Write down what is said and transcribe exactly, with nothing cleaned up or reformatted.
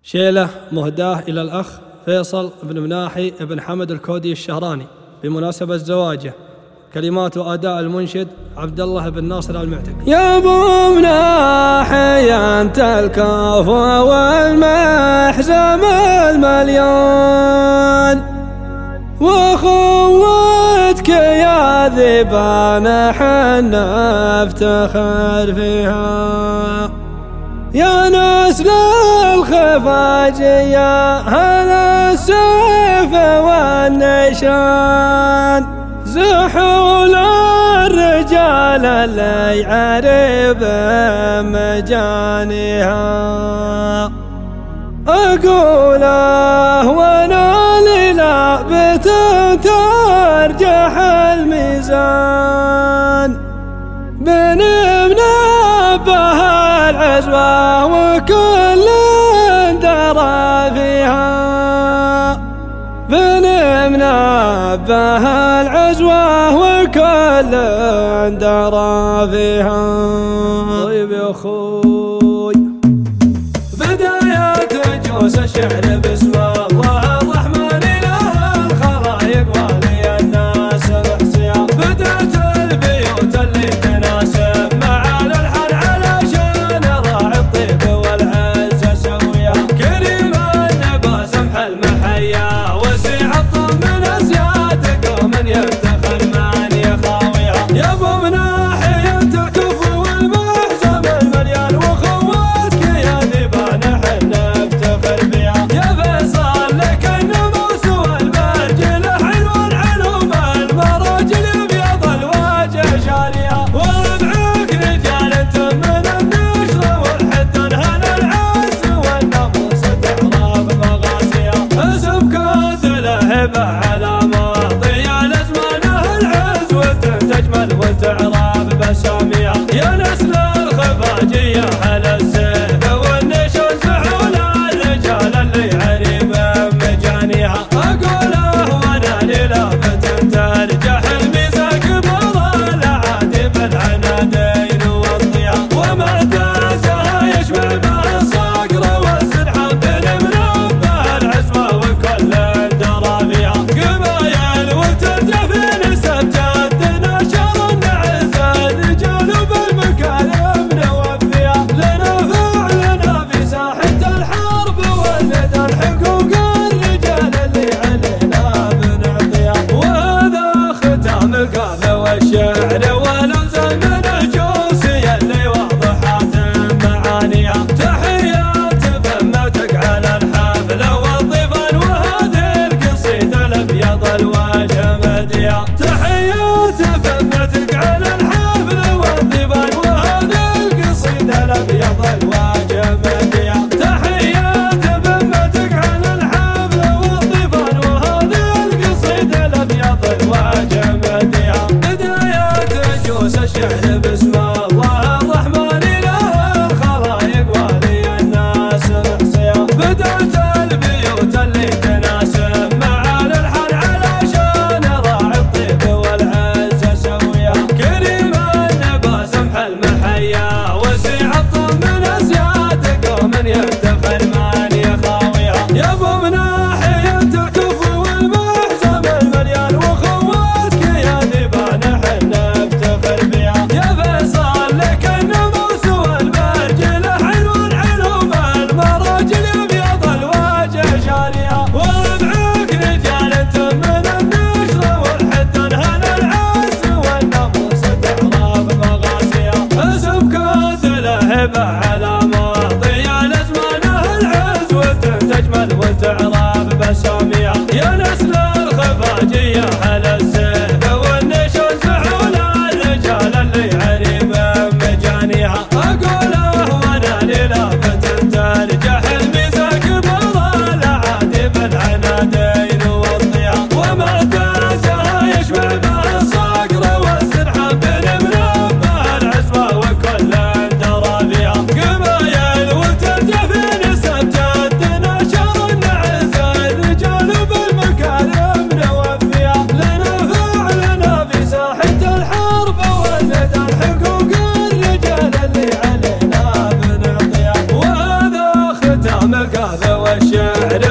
شيلة مهداة إلى الأخ فيصل بن مناحي بن حمد الكودي الشهراني بمناسبة زواجه. كلمات وأداء المنشد عبد الله بن ناصر المعتق. يا ابو مناحي أنت الكفو والمحزم المليان، وأخوتك يا ذبان حنا افتخر فيها، يا نسل الخفاجية هلا السيف والنشان، زحول الرجال اللي يعرب مجانيها. أقوله وانا للعبة ترجح الميزان، بن منبه العزوة وكل درى فيها، بن منبه العزوة وكل درى فيها. طيب يا أخوي، بداية جوز الشعر باسم الله الرحمن إله الخلائق ولي الناس الحسيان، بدأت البيوت اللي تناسب مع الألحان علشان راعي الطيب والعز سويا، كريم النبى سمح المحيا وسيع الطم من أسيادك ومن يفتخر من يخاويها. يا ابو مناحي أنت الكفو والمحزم المليان، وأخواتك يا ذبان حنا افتخر فيها، يا فيصل والشعر